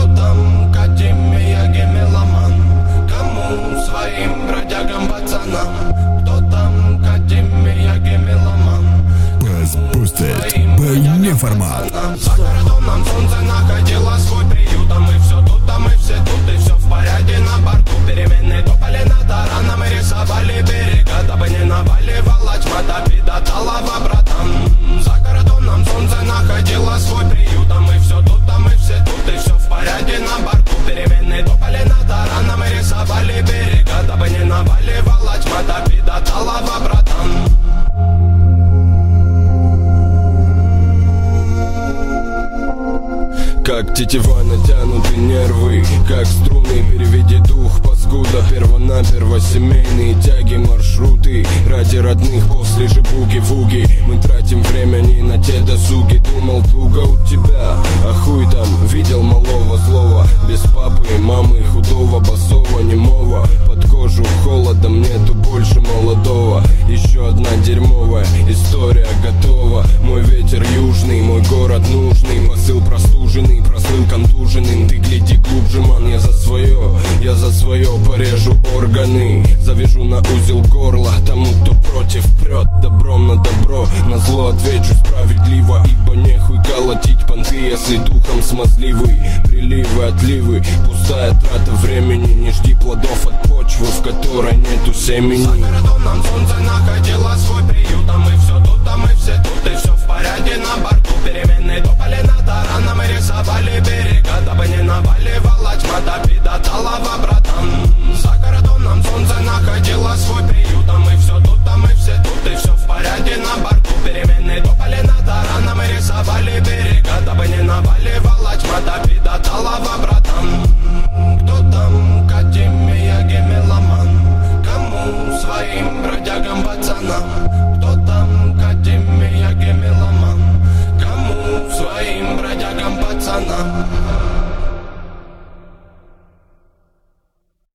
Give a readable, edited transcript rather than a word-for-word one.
Кто там, Академия Гемеломан? Кому своим бродягам пацанам? Кто там, Академия Гемеломан? Пусть неформат. За городом нам солнце находило свой приют, а мы все тут, а мы все тут, и все в порядке на борту. Перемены топали над тараном, мы рисовали берега, дабы не наваливала тьма, до талого, братан. За городом нам солнце находило свой приют, а мы все тут, а мы все тут, и все в порядке на борту. Перемены топали над тараном, мы рисовали берега, дабы не наваливала тьма, до талого, братан. Как тетива натянуты нервы, как струны, переведи дух, паскуда. Первонаперво семейные тяги, маршруты ради родных после же буги-вуги. Мы тратим время не на те досуги. Думал, туго у тебя, а хуй там. Видел малого злого, без папы и мамы, худого, босого, немого. Под кожу холодом нету больше молодого. Еще одна дерьмовая история готова. Мой ветер южный, мой город нужный, посыл простуженный, прослыл контуженным. Ты гляди глубже, ман, я за свое порежу органы. Завяжу на узел горла тому, кто против прет. Добром на добро, на зло отвечу справедливо. Ибо нехуй колотить понты, если духом смазливый. Приливы, отливы, пустая трата времени. Не жди плодов от почвы, в которой нету семени. За городом нам солнце находило свой приют, а мы все тут, а мы все тут, и все в порядке на борту. Перемены топали над тараном, мы рисовали берега, дабы не наваливала тьма, до талого, братан. За городом нам солнце находило свой приют, а мы все тут, а мы все тут, и все в порядке на борту. Перемены топали над тараном, мы рисовали берега, дабы не наваливала тьма, до талого,